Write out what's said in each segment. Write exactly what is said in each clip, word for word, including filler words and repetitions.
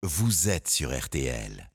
vous êtes sur R T L.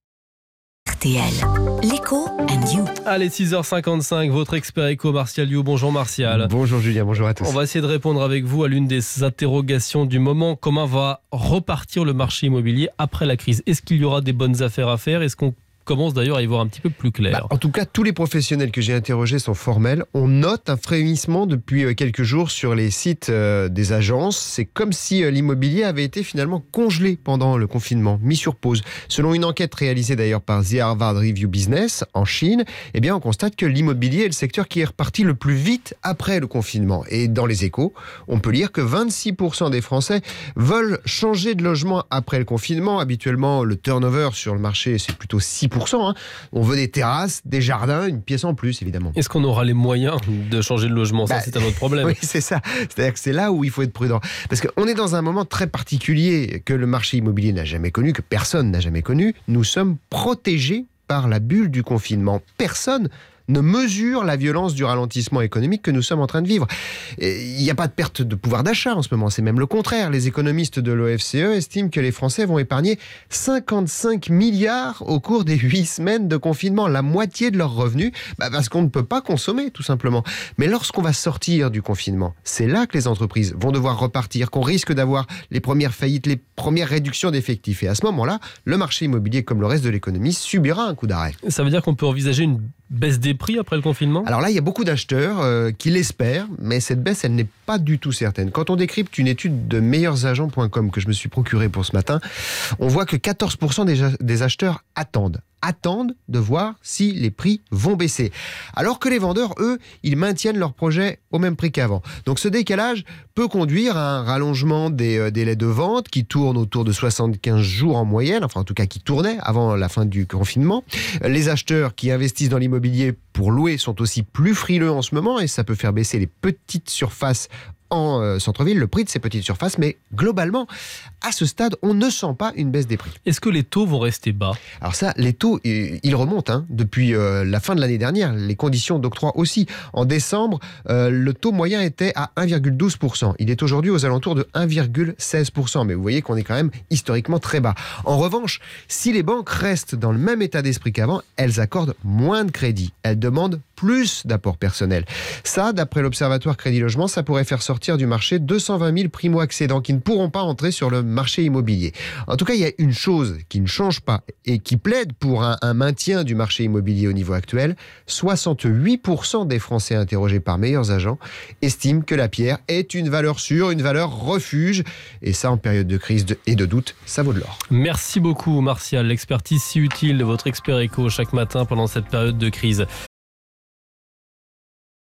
R T L, l'écho and you. Allez, six heures cinquante-cinq, votre expert éco, Martial You. Bonjour Martial. Bonjour Julien, bonjour à tous. On va essayer de répondre avec vous à l'une des interrogations du moment. Comment va repartir le marché immobilier après la crise? Est-ce qu'il y aura des bonnes affaires à faire? Est-ce qu'on commence d'ailleurs à y voir un petit peu plus clair? Bah, en tout cas, tous les professionnels que j'ai interrogés sont formels. On note un frémissement depuis quelques jours sur les sites euh, des agences. C'est comme si euh, l'immobilier avait été finalement congelé pendant le confinement, mis sur pause. Selon une enquête réalisée d'ailleurs par The Harvard Review Business en Chine, eh bien, on constate que l'immobilier est le secteur qui est reparti le plus vite après le confinement. Et dans les Échos, on peut lire que vingt-six pour cent des Français veulent changer de logement après le confinement. Habituellement, le turnover sur le marché, c'est plutôt six pour cent. On veut des terrasses, des jardins, une pièce en plus, évidemment. Est-ce qu'on aura les moyens de changer de logement? Ça, bah, c'est un autre problème. Oui, c'est ça. C'est-à-dire que c'est là où il faut être prudent. Parce qu'on est dans un moment très particulier que le marché immobilier n'a jamais connu, que personne n'a jamais connu. Nous sommes protégés par la bulle du confinement. Personne ne mesure la violence du ralentissement économique que nous sommes en train de vivre. Il n'y a pas de perte de pouvoir d'achat en ce moment, c'est même le contraire. Les économistes de l'O F C E estiment que les Français vont épargner cinquante-cinq milliards au cours des huit semaines de confinement, la moitié de leurs revenus, bah parce qu'on ne peut pas consommer, tout simplement. Mais lorsqu'on va sortir du confinement, c'est là que les entreprises vont devoir repartir, qu'on risque d'avoir les premières faillites, les premières réductions d'effectifs. Et à ce moment-là, le marché immobilier, comme le reste de l'économie, subira un coup d'arrêt. Ça veut dire qu'on peut envisager une baisse des prix après le confinement? Alors là, il y a beaucoup d'acheteurs euh, qui l'espèrent, mais cette baisse, elle n'est pas du tout certaine. Quand on décrypte une étude de meilleurs agents point com que je me suis procurée pour ce matin, on voit que quatorze pour cent des, des acheteurs attendent. attendent de voir si les prix vont baisser. Alors que les vendeurs, eux, ils maintiennent leur projet au même prix qu'avant. Donc ce décalage peut conduire à un rallongement des euh, délais de vente qui tournent autour de soixante-quinze jours en moyenne, enfin en tout cas qui tournaient avant la fin du confinement. Les acheteurs qui investissent dans l'immobilier pour louer sont aussi plus frileux en ce moment et ça peut faire baisser les petites surfaces en euh, centre-ville, le prix de ces petites surfaces, mais globalement, à ce stade, on ne sent pas une baisse des prix. Est-ce que les taux vont rester bas? Alors ça, les taux, ils remontent hein, depuis euh, la fin de l'année dernière, les conditions d'octroi aussi. En décembre, euh, le taux moyen était à un virgule douze pour cent. Il est aujourd'hui aux alentours de un virgule seize pour cent, mais vous voyez qu'on est quand même historiquement très bas. En revanche, si les banques restent dans le même état d'esprit qu'avant, elles accordent moins de crédit. Elles demandent plus d'apports personnels. Ça, d'après l'Observatoire Crédit Logement, ça pourrait faire sortir du marché deux cent vingt mille primo-accédants qui ne pourront pas entrer sur le marché immobilier. En tout cas, il y a une chose qui ne change pas et qui plaide pour un, un maintien du marché immobilier au niveau actuel. soixante-huit pour cent des Français interrogés par meilleurs agents estiment que la pierre est une valeur sûre, une valeur refuge. Et ça, en période de crise et de doute, ça vaut de l'or. Merci beaucoup, Martial. L'expertise si utile de votre expert éco chaque matin pendant cette période de crise.